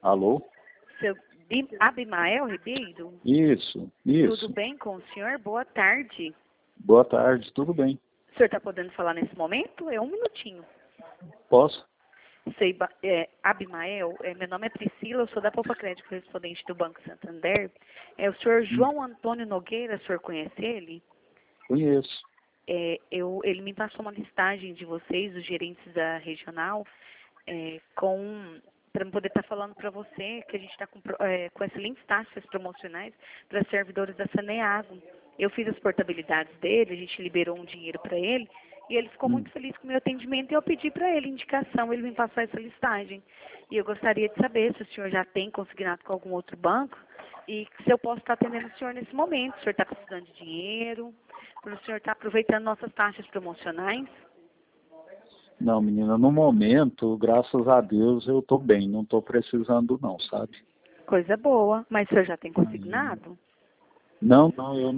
Alô? Seu Abimael Ribeiro? Isso. Tudo bem com o senhor? Boa tarde. Boa tarde, tudo bem. O senhor está podendo falar nesse momento? É um minutinho. Posso? Abimael, meu nome é Priscila, eu sou da Poupa Crédito, correspondente do Banco Santander. O senhor João Antônio Nogueira, o senhor conhece ele? Conheço. Ele me passou uma listagem de vocês, os gerentes da regional, para poder estar falando para você que a gente está com excelentes taxas promocionais para servidores da Saneago. Eu fiz as portabilidades dele, a gente liberou um dinheiro para ele e ele ficou muito feliz com o meu atendimento e eu pedi para ele indicação, ele me passou essa listagem. E eu gostaria de saber se o senhor já tem consignado com algum outro banco e se eu posso estar atendendo o senhor nesse momento. O senhor está precisando de dinheiro, para o senhor estar aproveitando nossas taxas promocionais. Não, menina, no momento, graças a Deus, eu estou bem, não estou precisando não, sabe? Coisa boa, mas o senhor já tem consignado? Não, eu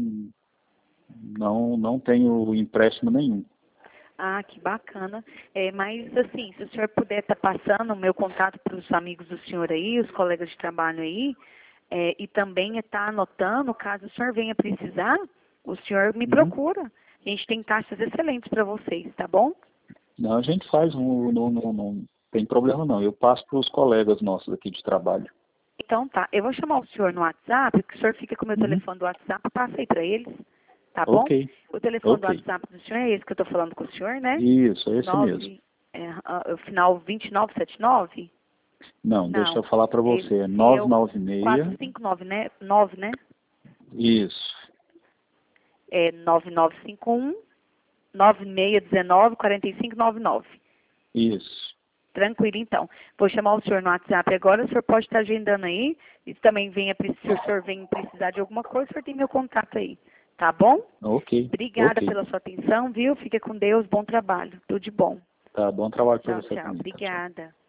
não tenho empréstimo nenhum. Ah, que bacana. Mas, assim, se o senhor puder estar passando o meu contato para os amigos do senhor aí, os colegas de trabalho aí, e também estar anotando, caso o senhor venha precisar, o senhor me procura. A gente tem taxas excelentes para vocês, tá bom? Não, a gente faz, não tem problema não. Eu passo para os colegas nossos aqui de trabalho. Então tá, eu vou chamar o senhor no WhatsApp, que o senhor fica com o meu telefone do WhatsApp, passa aí para eles, tá bom? Ok. O telefone do WhatsApp do senhor é esse que eu estou falando com o senhor, né? Isso, é esse mesmo. O final 2979? Não, deixa eu falar para você, é 996... 459, né? 9, né? Isso. 9951 9619 4599. Isso. Tranquilo, então. Vou chamar o senhor no WhatsApp agora, o senhor pode estar agendando aí, e também se o senhor vem precisar de alguma coisa, o senhor tem meu contato aí, tá bom? Ok. Obrigada pela sua atenção, viu? Fica com Deus, bom trabalho, tudo de bom. Tá, bom trabalho para você Tchau. também. Obrigada.